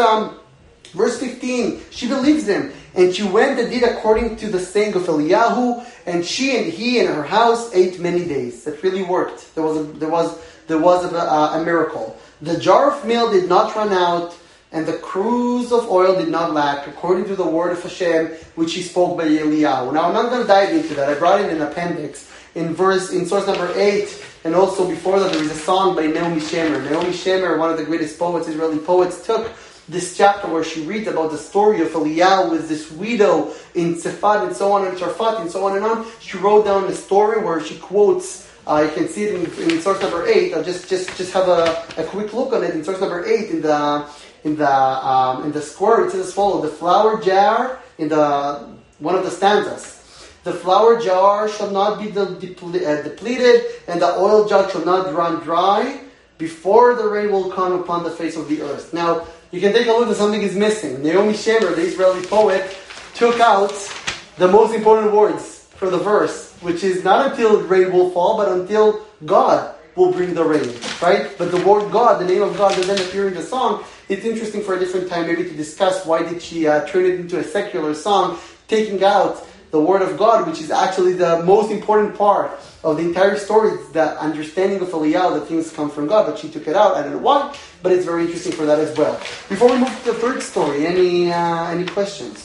15, she believes him, and she went and did according to the saying of Eliyahu, and she and he and her house ate many days. That really worked. There was a miracle. The jar of meal did not run out, and the cruse of oil did not lack, according to the word of Hashem, which he spoke by Eliyahu. Now, I'm not going to dive into that. I brought in an appendix in source number 8, and also before that there is a song by Naomi Shemer. Naomi Shemer, one of the greatest poets, Israeli poets, took this chapter where she reads about the story of Eliyahu with this widow in Tzefat and so on, and Charfat and so on and on. She wrote down the story where she quotes, you can see it in source number 8. I'll just have a quick look on it. In source number 8, in the square, it says as follows: the flour jar, in one of the stanzas, the flour jar shall not be depleted, and the oil jug shall not run dry before the rain will come upon the face of the earth. Now, you can take a look that something is missing. Naomi Shemer, the Israeli poet, took out the most important words for the verse, which is not until rain will fall, but until God will bring the rain, right? But the word God, the name of God, doesn't appear in the song. It's interesting for a different time maybe to discuss why did she turn it into a secular song, taking out the word of God, which is actually the most important part of the entire story. It's the understanding of Eliyahu that things come from God, but she took it out. I don't know why, but it's very interesting for that as well. Before we move to the third story, any questions?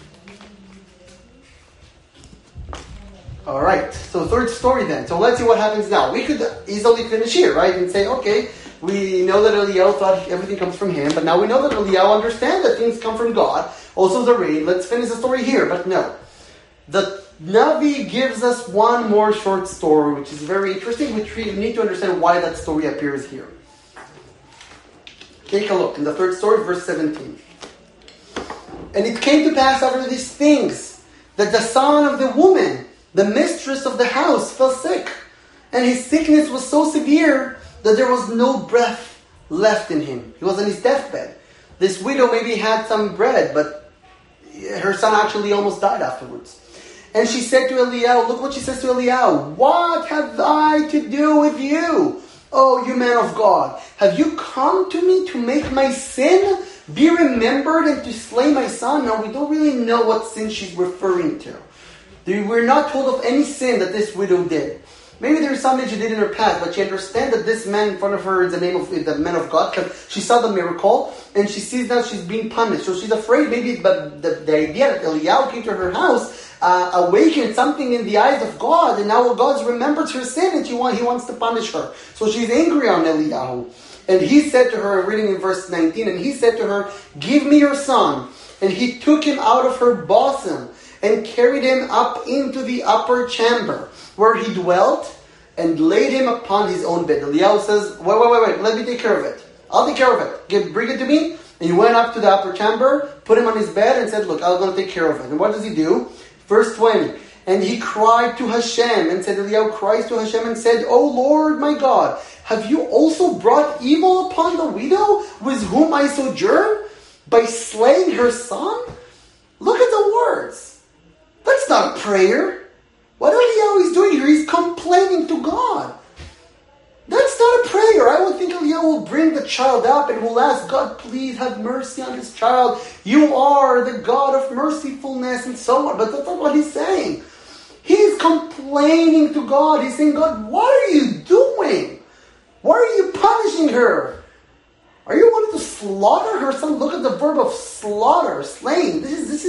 All right, so third story then. So let's see what happens now. We could easily finish here, right? And say, okay, we know that Eliyahu thought everything comes from him, but now we know that Eliyahu understands that things come from God. Also the rain. Let's finish the story here, but no. The Navi gives us one more short story, which is very interesting, which we need to understand why that story appears here. Take a look in the third story, verse 17. And it came to pass after these things that the son of the woman, the mistress of the house, fell sick. And his sickness was so severe that there was no breath left in him. He was on his deathbed. This widow maybe had some bread, but her son actually almost died afterwards. And she said to Eliyahu, look what she says to Eliyahu, what have I to do with you, O you man of God? Have you come to me to make my sin be remembered and to slay my son? Now, we don't really know what sin she's referring to. We're not told of any sin that this widow did. Maybe there's something she did in her past, but she understands that this man in front of her is the man of God, because she saw the miracle, and she sees that she's being punished. So she's afraid maybe, but the idea that Eliyahu came to her house awakened something in the eyes of God, and now God's remembered her sin, and he wants to punish her. So she's angry on Eliyahu. And he said to her, reading in verse 19, and he said to her, give me your son. And he took him out of her bosom, and carried him up into the upper chamber, where he dwelt, and laid him upon his own bed. Eliyahu says, wait, let me take care of it. I'll take care of it. Bring it to me. And he went up to the upper chamber, put him on his bed, and said, look, I'm going to take care of it. And what does he do? Verse 20, and he cried to Hashem, and said, Eliyahu cries to Hashem and said, O Lord my God, have you also brought evil upon the widow with whom I sojourn, by slaying her son? Look at the words. That's not prayer. What Eliyahu is doing here, he's complaining to God. That's not a prayer. I would think Eliyahu will bring the child up and will ask, God, please have mercy on this child. You are the God of mercifulness and so on. But that's not what he's saying. He's complaining to God. He's saying, God, what are you doing? Why are you punishing her? Are you wanting to slaughter her son? Look at the verb of slaughter, slaying.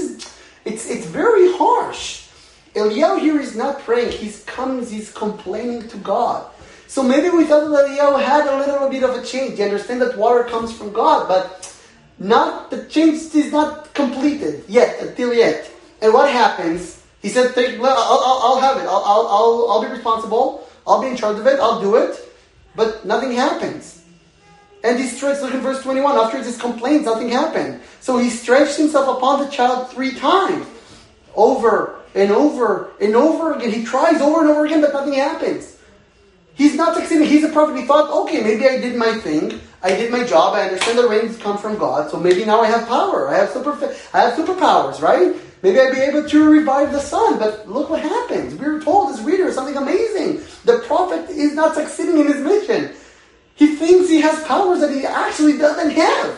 It's very harsh. Eliyahu here is not praying. He's complaining to God. So maybe we thought that Eliyahu had a little bit of a change. You understand that water comes from God, but the change is not completed until yet. And what happens? He said, I'll have it. I'll be responsible. I'll be in charge of it. I'll do it. But nothing happens. And he stretched, look in verse 21, after this complaint, nothing happened. So he stretched himself upon the child 3 times. Over and over and over again. He tries over and over again, but nothing happens. He's not succeeding. He's a prophet. He thought, okay, maybe I did my thing. I did my job. I understand the rains come from God. So maybe now I have power. I have superpowers, right? Maybe I'll be able to revive the son. But look what happens. We're told as readers something amazing. The prophet is not succeeding in his mission. He thinks he has powers that he actually doesn't have.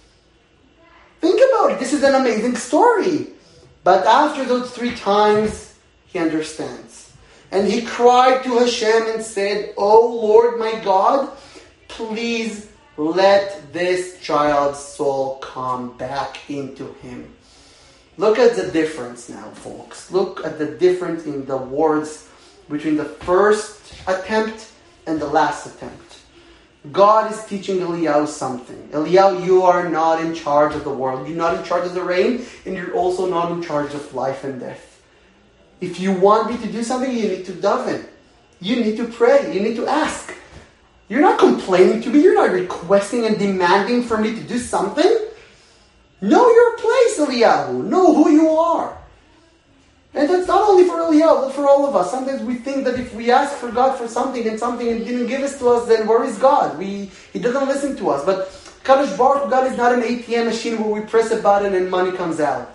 Think about it. This is an amazing story. But after those 3 times, he understands. And he cried to Hashem and said, O Lord my God, please let this child's soul come back into him. Look at the difference now, folks. Look at the difference in the words between the first attempt and the last attempt. God is teaching Eliyahu something. Eliyahu, you are not in charge of the world. You're not in charge of the rain, and you're also not in charge of life and death. If you want me to do something, you need to daven. You need to pray. You need to ask. You're not complaining to me. You're not requesting and demanding for me to do something. Know your place, Eliyahu. Know who you are. And that's not only for Eliyahu, but for all of us. Sometimes we think that if we ask for God for something and he didn't give it to us, then where is God? He doesn't listen to us. But Kadosh Baruch Hu, God is not an ATM machine where we press a button and money comes out.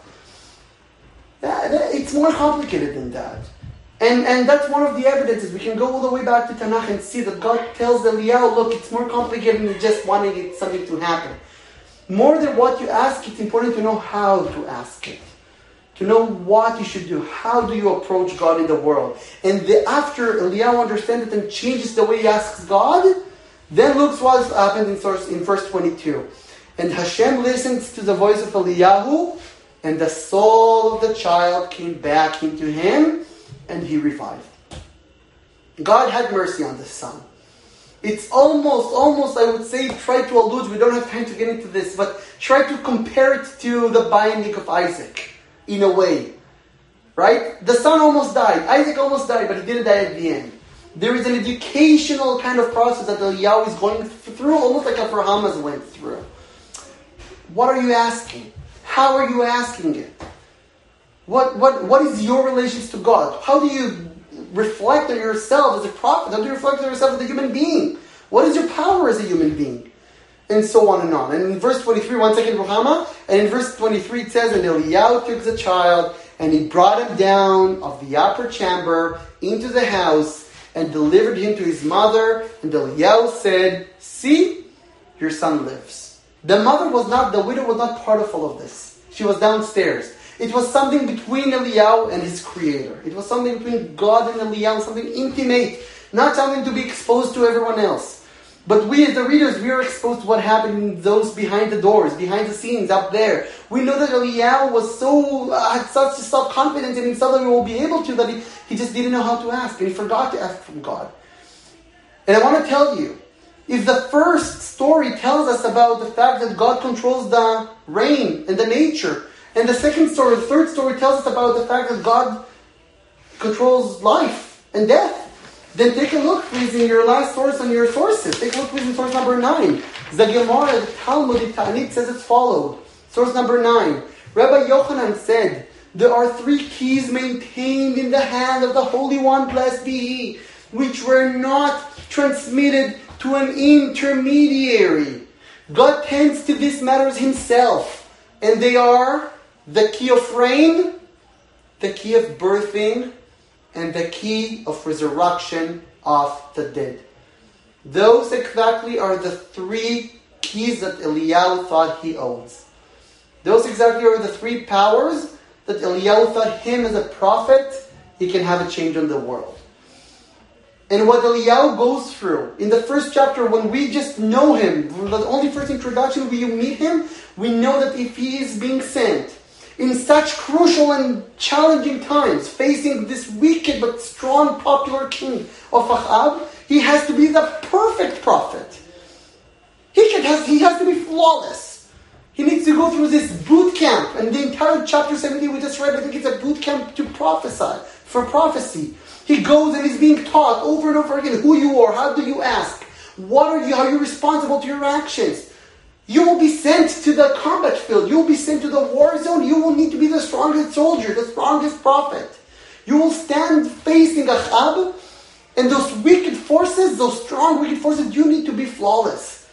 It's more complicated than that. And that's one of the evidences. We can go all the way back to Tanakh and see that God tells Eliyahu, look, it's more complicated than just wanting something to happen. More than what you ask, it's important to know how to ask it. To know what you should do. How do you approach God in the world? And after Eliyahu understands it and changes the way he asks God, then look what happened in verse 22. And Hashem listens to the voice of Eliyahu, and the soul of the child came back into him, and he revived. God had mercy on the son. It's almost, I would say, try to allude, we don't have time to get into this, but try to compare it to the binding of Isaac, in a way. Right? The son almost died. Isaac almost died, but he didn't die at the end. There is an educational kind of process that Eliyahu is going through, almost like Abraham has went through. What are you asking? How are you asking it? What is your relationship to God? How do you reflect on yourself as a prophet? How do you reflect on yourself as a human being? What is your power as a human being? And so on and on. And in verse 23, one second, Ruhama. And in verse 23 it says, and Eliyahu took the child, and he brought him down of the upper chamber into the house, and delivered him to his mother. And Eliyahu said, see, your son lives. The widow was not part of all of this. She was downstairs. It was something between Eliyahu and his creator. It was something between God and Eliyahu, something intimate, not something to be exposed to everyone else. But we as the readers, we are exposed to what happened in those behind the doors, behind the scenes, up there. We know that Eliyahu was had such self-confidence in himself that he will be able to, that he just didn't know how to ask, and he forgot to ask from God. And I want to tell you, if the first story tells us about the fact that God controls the rain and the nature, and the second story, the third story tells us about the fact that God controls life and death, then take a look, please, in your last source on your sources. Take a look, please, in source number 9. The Gemara, the Talmud, the Ta'anit says as follows. Source number 9. Rabbi Yochanan said, there are 3 keys maintained in the hand of the Holy One, blessed be He, which were not transmitted to an intermediary. God tends to these matters Himself. And they are the key of rain, the key of birthing, and the key of resurrection of the dead. Those exactly are the 3 keys that Eliyahu thought he owns. Those exactly are the 3 powers that Eliyahu thought him as a prophet, he can have a change on the world. And what Eliyahu goes through, in the first chapter, when we just know him, the only first introduction we meet him, we know that if he is being sent, in such crucial and challenging times, facing this wicked but strong popular king of Ahab, he has to be the perfect prophet. He has to be flawless. He needs to go through this boot camp, and the entire chapter 17 we just read, I think it's a boot camp to prophesy, for prophecy. He goes and is being taught over and over again who you are, how do you ask, what are you, how are you responsible to your actions. You will be sent to the combat field. You will be sent to the war zone. You will need to be the strongest soldier, the strongest prophet. You will stand facing Ahab, and those wicked forces, those strong wicked forces, you need to be flawless.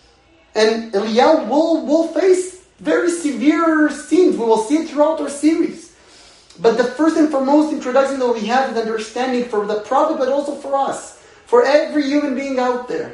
And Eliyahu will face very severe scenes. We will see it throughout our series. But the first and foremost introduction that we have is understanding for the prophet, but also for us, for every human being out there.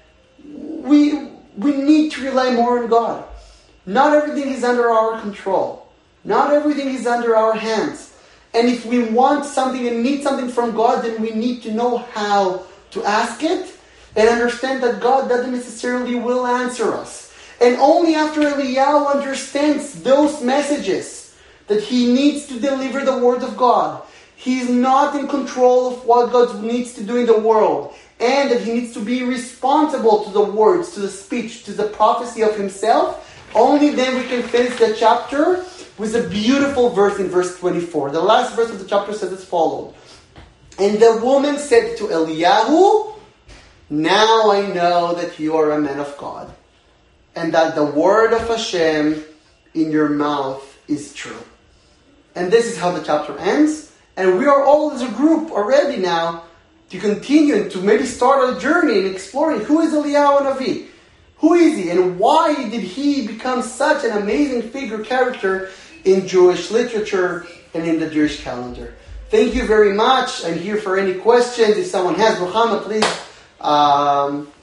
We need to rely more on God. Not everything is under our control. Not everything is under our hands. And if we want something and need something from God, then we need to know how to ask it. and understand that God doesn't necessarily will answer us. And only after Eliyahu understands those messages that he needs to deliver the word of God, he's not in control of what God needs to do in the world, and that he needs to be responsible to the words, to the speech, to the prophecy of himself, only then we can finish the chapter with a beautiful verse in verse 24. The last verse of the chapter says as follows. And the woman said to Eliyahu, now I know that you are a man of God, and that the word of Hashem in your mouth is true. And this is how the chapter ends. And we are all as a group already now to continue and to maybe start a journey in exploring who is Eliyahu Navi? Who is he? And why did he become such an amazing figure, character in Jewish literature and in the Jewish calendar? Thank you very much. I'm here for any questions. If someone has, Ruchama, please